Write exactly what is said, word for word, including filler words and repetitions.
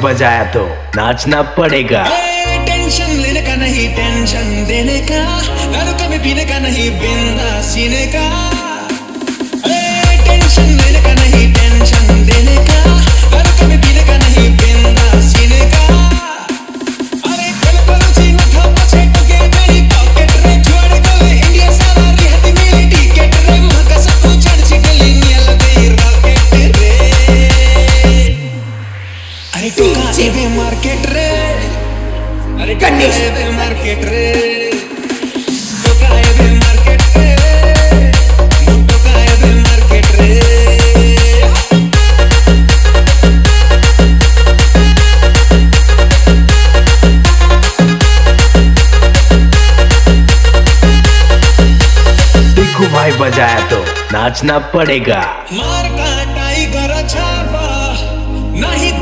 बजाया तो नाचना पड़ेगा। टेंशन लेने का नहीं टेंशन देने का, दारू कभी पीने का नहीं बिंदास जीने का। टेंशन लेने का नहीं टेंशन देने का, दारू कभी पीने का नहीं बिंदास जीने का। अरे कल कल जीना था पछे टके तेरी पॉकेट रे जुआड़े गले इंडिया सारा रिहती मेरी टिकट रे मुहका सबको चढ़ चिकली नियल दे रॉकेट रे। अरे टोका एबे मार्केट रे, अरे टोका एबे मार्केट रे, टोका एबे मार्केट रे, टोका एबे मार्केट रे। देखो भाई बजाया तो नाचना पड़ेगा। मार का टाइगर छापा नहीं